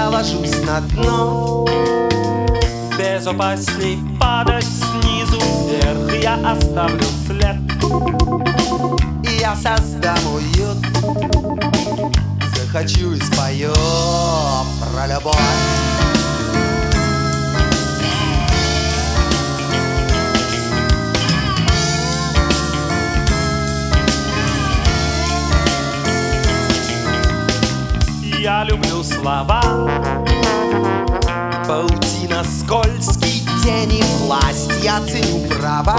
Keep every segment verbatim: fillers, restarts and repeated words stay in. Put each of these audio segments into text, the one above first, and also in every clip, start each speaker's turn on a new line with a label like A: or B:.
A: я ложусь на дно.
B: Безопасней падать снизу вверх, я оставлю след.
A: И я создам уют, захочу и спою про любовь.
B: Я люблю слова,
A: паутина, скользкий тени, власть. Я ценю права,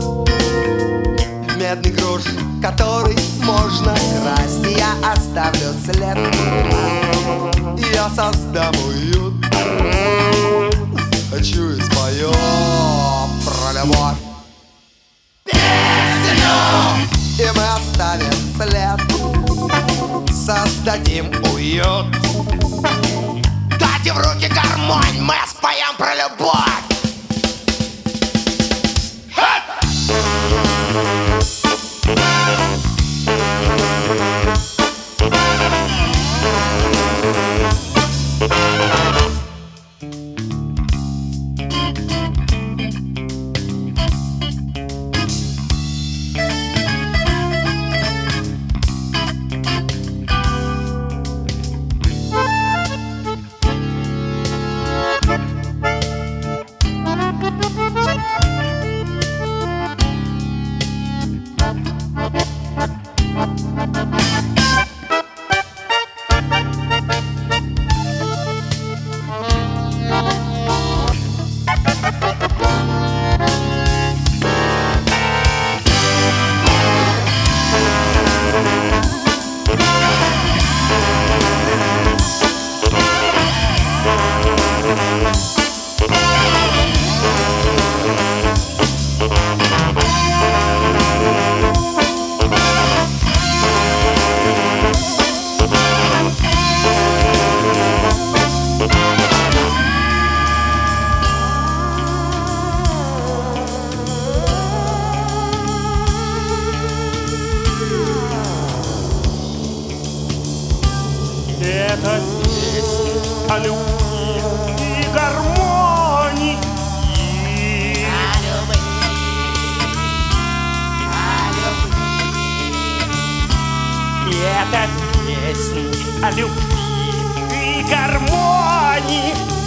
A: медный грош, который можно красть. И я оставлю след, я создам уют, хочу и спою про любовь. Песню! И мы оставим след, создадим уют. Дайте в руки гармонь, мы споем про любовь.
B: Это песня о любви и гармонии.
C: О любви, о любви.
B: И это песня о любви и гармонии.